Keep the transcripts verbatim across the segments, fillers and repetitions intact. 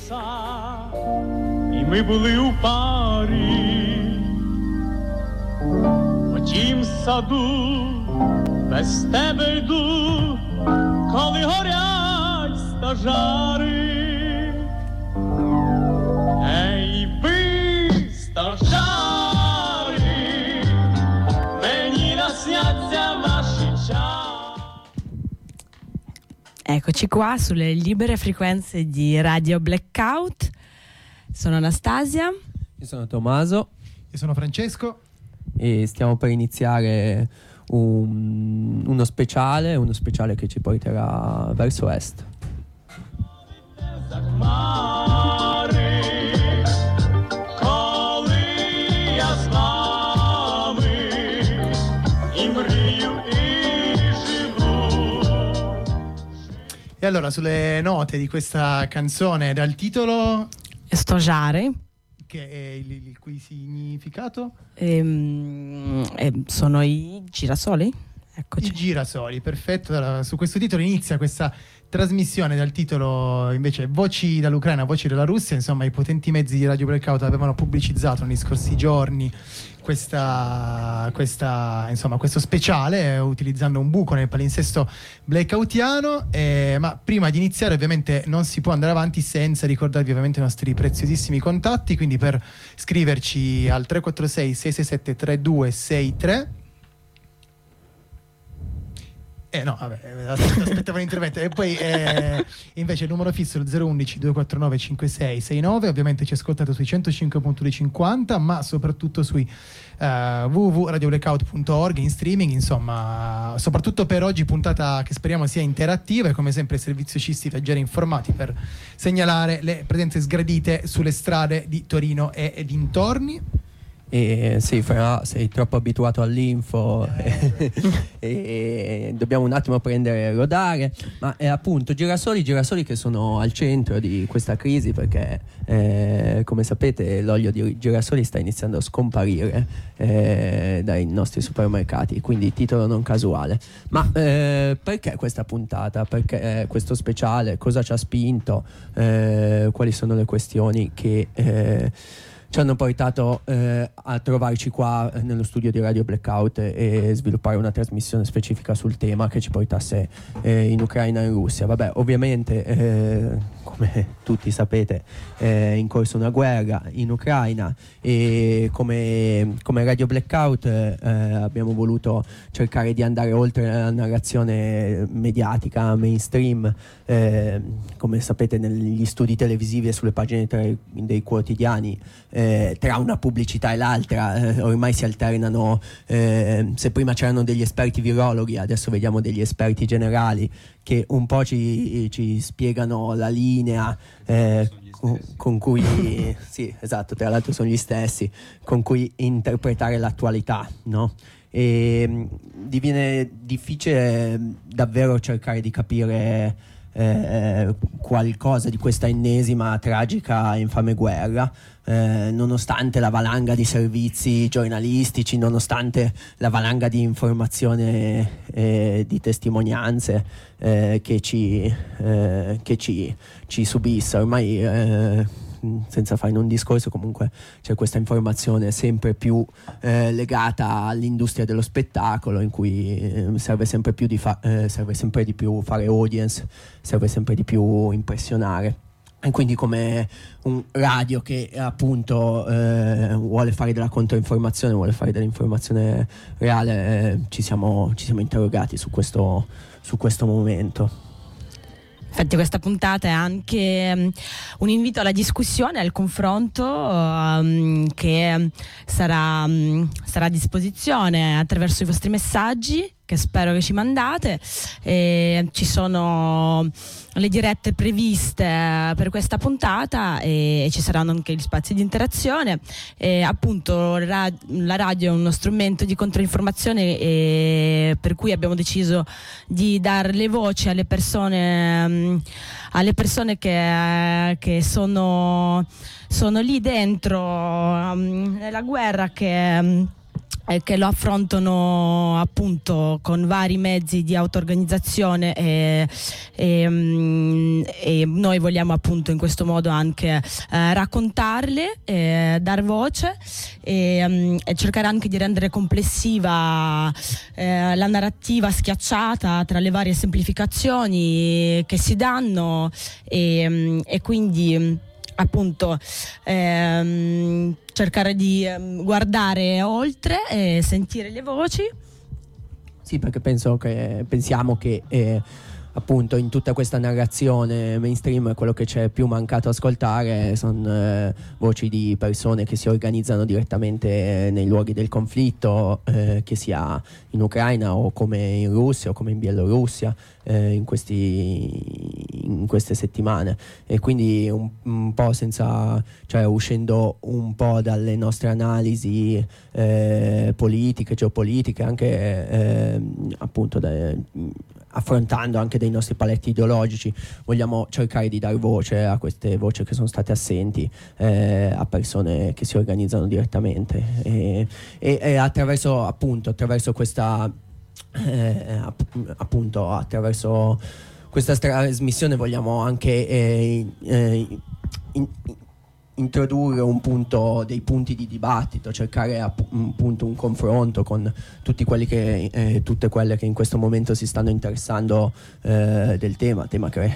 І ми були у парі у тім саду, без тебе йду, коли горять стожари. Ей, ви, стожари, мені насняться ваші чари. Eccoci qua sulle libere frequenze di Radio Blackout. Sono Anastasia. Io sono Tommaso. Io sono Francesco. E stiamo per iniziare un, uno speciale, uno speciale che ci porterà verso est. E allora, sulle note di questa canzone dal titolo Stojare, che è il, il cui significato? Ehm, eh, sono i girasoli? Eccoci. I girasoli, perfetto. Allora, su questo titolo inizia questa trasmissione dal titolo invece Voci dall'Ucraina, Voci della Russia. Insomma, i potenti mezzi di Radio Blackout avevano pubblicizzato negli scorsi giorni questa, questa insomma questo speciale utilizzando un buco nel palinsesto blackoutiano, eh, ma prima di iniziare ovviamente non si può andare avanti senza ricordarvi ovviamente i nostri preziosissimi contatti, quindi per scriverci al tre quattro sei sei sei sette tre due sei tre. Eh no, vabbè, aspettavo l'intervento. E poi eh, invece il numero fisso è il zero uno uno due quattro nove cinque sei sei nove. Ovviamente ci ascoltate sui centocinque punto due cinquanta, ma soprattutto sui uh, w w w punto radio blackout punto org in streaming. Insomma, soprattutto per oggi, puntata che speriamo sia interattiva, e come sempre il servizio C I S T viaggiare informati per segnalare le presenze sgradite sulle strade di Torino e, e dintorni. E sì, Fra, sei troppo abituato all'info e, e dobbiamo un attimo prendere e rodare, ma è appunto girasoli, girasoli che sono al centro di questa crisi, perché eh, come sapete l'olio di girasoli sta iniziando a scomparire eh, dai nostri supermercati, quindi titolo non casuale. Ma eh, perché questa puntata? Perché eh, questo speciale? Cosa ci ha spinto? Eh, quali sono le questioni che eh, ci hanno portato eh, a trovarci qua eh, nello studio di Radio Blackout e, e sviluppare una trasmissione specifica sul tema che ci portasse eh, in Ucraina e in Russia. Vabbè, ovviamente eh, come tutti sapete è in corso una guerra in Ucraina, e come, come Radio Blackout eh, abbiamo voluto cercare di andare oltre la narrazione mediatica mainstream. Eh, come sapete, negli studi televisivi e sulle pagine tre, dei quotidiani eh, tra una pubblicità e l'altra eh, ormai si alternano, eh, se prima c'erano degli esperti virologhi, adesso vediamo degli esperti generali che un po' ci, ci spiegano la linea eh, con, con cui sì, esatto, tra l'altro sono gli stessi con cui interpretare l'attualità, no? E diviene difficile davvero cercare di capire Eh, qualcosa di questa ennesima tragica e infame guerra, eh, nonostante la valanga di servizi giornalistici, nonostante la valanga di informazione e di testimonianze eh, che ci eh, che ci, ci subisse. Ormai eh, senza fare un discorso, comunque c'è questa informazione sempre più eh, legata all'industria dello spettacolo, in cui eh, serve sempre più di fa- eh, serve sempre di più fare audience, serve sempre di più impressionare. E quindi, come un radio che appunto eh, vuole fare della controinformazione, vuole fare dell'informazione reale, eh, ci siamo ci siamo interrogati su questo su questo momento. Infatti questa puntata è anche um, un invito alla discussione, al confronto um, che sarà, um, sarà a disposizione attraverso i vostri messaggi, che spero che ci mandate. E ci sono le dirette previste per questa puntata e ci saranno anche gli spazi di interazione. E appunto la radio è uno strumento di controinformazione, e per cui abbiamo deciso di dare le voci alle persone alle persone che, che sono sono lì dentro um, nella guerra che eh, che lo affrontano appunto con vari mezzi di auto-organizzazione e, e, mm, e noi vogliamo appunto in questo modo anche eh, raccontarle, eh, dar voce e, mm, e cercare anche di rendere complessiva eh, la narrativa schiacciata tra le varie semplificazioni che si danno e, mm, e quindi appunto ehm, cercare di ehm, guardare oltre e sentire le voci. Sì, perché penso che pensiamo che eh, appunto in tutta questa narrazione mainstream quello che c'è più mancato ascoltare sono eh, voci di persone che si organizzano direttamente eh, nei luoghi del conflitto, eh, che sia in Ucraina o come in Russia o come in Bielorussia, eh, in, questi, in queste settimane, e quindi un, un po' senza, cioè uscendo un po' dalle nostre analisi eh, politiche, geopolitiche, anche eh, appunto da, affrontando anche dei nostri paletti ideologici, vogliamo cercare di dar voce a queste voci che sono state assenti, eh, a persone che si organizzano direttamente e, e, e attraverso appunto attraverso questa eh, app- appunto attraverso questa trasmissione vogliamo anche eh, eh, in, introdurre un punto, dei punti di dibattito, cercare appunto un confronto con tutti quelli che eh, tutte quelle che in questo momento si stanno interessando eh, del tema, tema che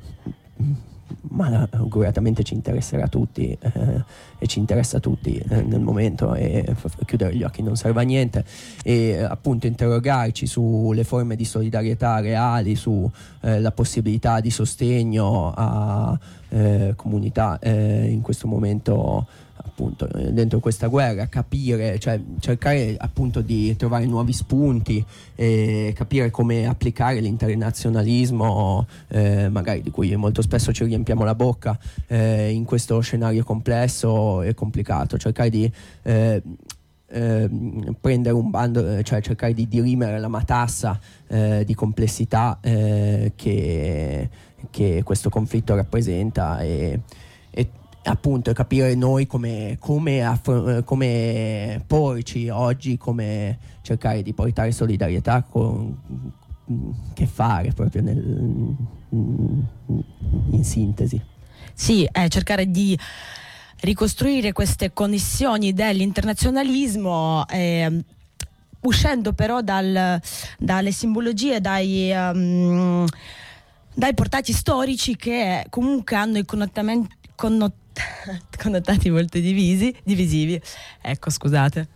ma auguratamente ci interesserà a tutti eh, e ci interessa a tutti eh, nel momento, e f- chiudere gli occhi non serve a niente, e appunto interrogarci sulle forme di solidarietà reali, su eh, la possibilità di sostegno a eh, comunità eh, in questo momento appunto dentro questa guerra, capire, cioè cercare appunto di trovare nuovi spunti e capire come applicare l'internazionalismo eh, magari di cui molto spesso ci riempiamo la bocca eh, in questo scenario complesso e complicato, cercare di eh, eh, prendere un bando, cioè cercare di dirimere la matassa eh, di complessità eh, che, che questo conflitto rappresenta, e, e appunto capire noi come, come, affro- come porci oggi, come cercare di portare solidarietà, con, che fare proprio nel, in sintesi. Sì, eh, cercare di ricostruire queste connessioni dell'internazionalismo eh, uscendo però dal, dalle simbologie, dai, um, dai portati storici che comunque hanno i connottamenti connot- connotati molto divisi, divisivi. Ecco, scusate.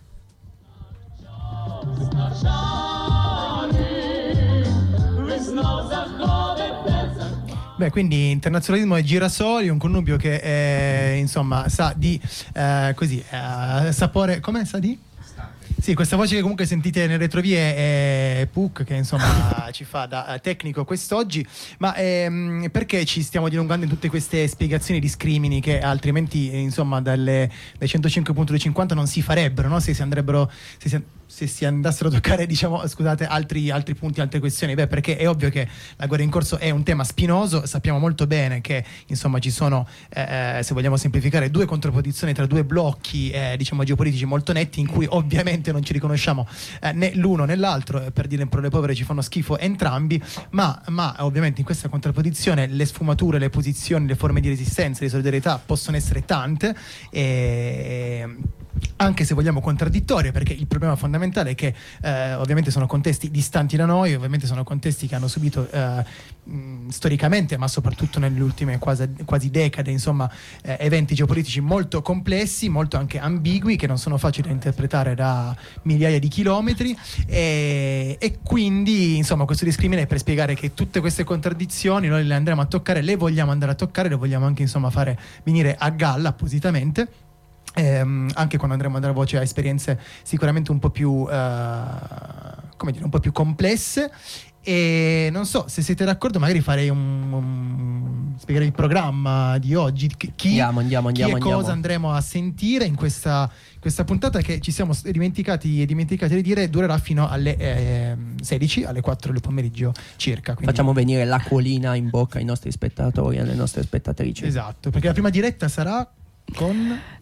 Beh, quindi internazionalismo e girasoli, un connubio che eh, insomma sa di eh, così eh, sapore, come sa di? Sì, questa voce che comunque sentite nelle retrovie è Puck, che insomma ci fa da tecnico quest'oggi. Ma ehm, perché ci stiamo dilungando in tutte queste spiegazioni di scrimini che altrimenti insomma dalle, dai centocinque punto duecentocinquanta non si farebbero, no? Se si andrebbero se si, se si andassero a toccare, diciamo, scusate, altri, altri punti, altre questioni. Beh, perché è ovvio che la guerra in corso è un tema spinoso, sappiamo molto bene che insomma ci sono, eh, se vogliamo semplificare, due contrapposizioni tra due blocchi eh, diciamo geopolitici molto netti, in cui ovviamente non ci riconosciamo eh, né l'uno né l'altro, eh, per dire in parole povere ci fanno schifo entrambi, ma, ma ovviamente in questa contrapposizione le sfumature, le posizioni, le forme di resistenza, di solidarietà possono essere tante, e anche se vogliamo contraddittorie, perché il problema fondamentale è che eh, ovviamente sono contesti distanti da noi, ovviamente sono contesti che hanno subito eh, mh, storicamente, ma soprattutto nelle ultime quasi, quasi decade, insomma, eh, eventi geopolitici molto complessi, molto anche ambigui, che non sono facili da interpretare da migliaia di chilometri, e, e quindi insomma questo discrimine è per spiegare che tutte queste contraddizioni noi le andremo a toccare, le vogliamo andare a toccare, le vogliamo anche insomma fare venire a galla appositamente. Ehm, anche quando andremo a dare voce a esperienze sicuramente un po' più eh, come dire, un po' più complesse. E non so se siete d'accordo, magari farei un, un spiegare il programma di oggi, chi, andiamo, andiamo, chi andiamo, e cosa andiamo. andremo a sentire in questa, questa puntata, che ci siamo dimenticati dimenticati di dire durerà fino alle eh, sedici, alle quattro del pomeriggio circa, quindi facciamo venire l'acquolina in bocca ai nostri spettatori e alle nostre spettatrici. esatto, perché la prima diretta sarà con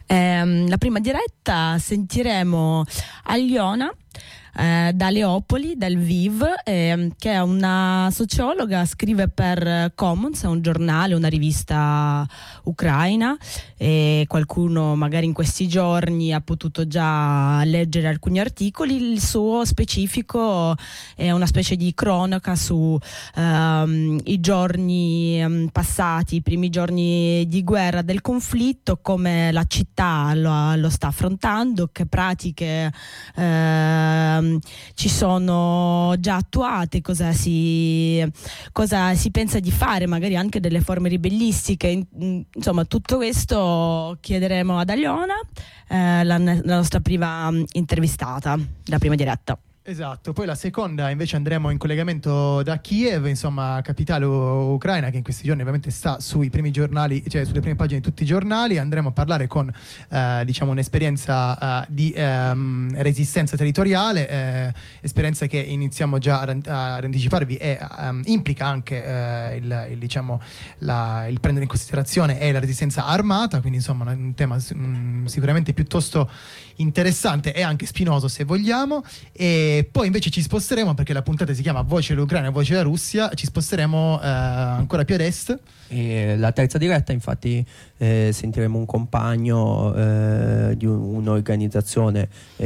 Ehm, la prima diretta sentiremo Aliona eh, da Leopoli, dal Lviv, eh, che è una sociologa, scrive per Commons, è un giornale, una rivista ucraina, e qualcuno magari in questi giorni ha potuto già leggere alcuni articoli. Il suo specifico è una specie di cronaca su ehm, i giorni ehm, passati, i primi giorni di guerra del conflitto, come la città lo, lo sta affrontando, che pratiche ehm, ci sono già attuate, cosa si, cosa si pensa di fare, magari anche delle forme ribellistiche. Insomma, tutto questo chiederemo ad Aliona, eh, la, la nostra prima intervistata, la prima diretta. Esatto, poi la seconda invece andremo in collegamento da Kiev, insomma capitale u- ucraina, che in questi giorni ovviamente sta sui primi giornali, cioè sulle prime pagine di tutti i giornali. Andremo a parlare con eh, diciamo un'esperienza eh, di ehm, resistenza territoriale, eh, esperienza che iniziamo già ad, ad anticiparvi e um, implica anche eh, il, il, diciamo, la, il prendere in considerazione è la resistenza armata, quindi insomma un tema um, sicuramente piuttosto interessante e anche spinoso, se vogliamo. E poi invece ci sposteremo, perché la puntata si chiama Voce dell'Ucraina e Voce della Russia, ci sposteremo eh, ancora più ad est. E la terza diretta, infatti, eh, sentiremo un compagno eh, di un- un'organizzazione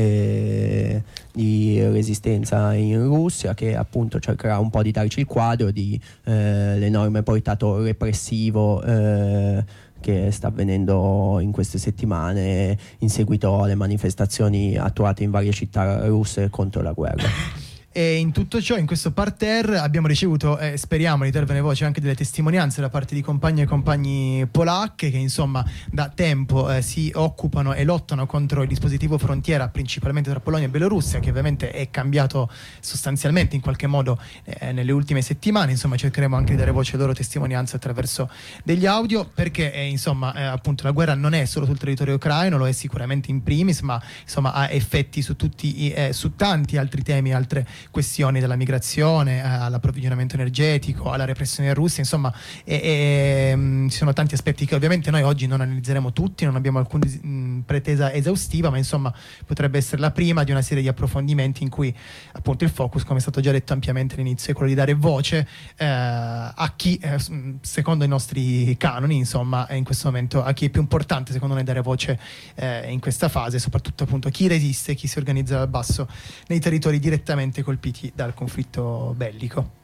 eh, di resistenza in Russia, che appunto cercherà un po' di darci il quadro di eh, l'enorme portato repressivo eh, che sta avvenendo in queste settimane in seguito alle manifestazioni attuate in varie città russe contro la guerra. E in tutto ciò, in questo parterre, abbiamo ricevuto, eh, speriamo di darvene voce, anche delle testimonianze da parte di compagni e compagni polacche che insomma da tempo eh, si occupano e lottano contro il dispositivo frontiera, principalmente tra Polonia e Bielorussia, che ovviamente è cambiato sostanzialmente in qualche modo eh, nelle ultime settimane. Insomma, cercheremo anche di dare voce alle loro testimonianze attraverso degli audio, perché eh, insomma eh, appunto la guerra non è solo sul territorio ucraino, lo è sicuramente in primis, ma insomma ha effetti su tutti i, eh, su tanti altri temi, altre questioni, dalla migrazione eh, all'approvvigionamento energetico, alla repressione russa. Insomma e, e, mh, ci sono tanti aspetti che ovviamente noi oggi non analizzeremo tutti, non abbiamo alcuna mh, pretesa esaustiva, ma insomma potrebbe essere la prima di una serie di approfondimenti in cui appunto il focus, come è stato già detto ampiamente all'inizio, è quello di dare voce eh, a chi eh, secondo i nostri canoni, insomma in questo momento, a chi è più importante secondo noi dare voce eh, in questa fase, soprattutto appunto a chi resiste, chi si organizza dal basso nei territori direttamente colpiti dal conflitto bellico.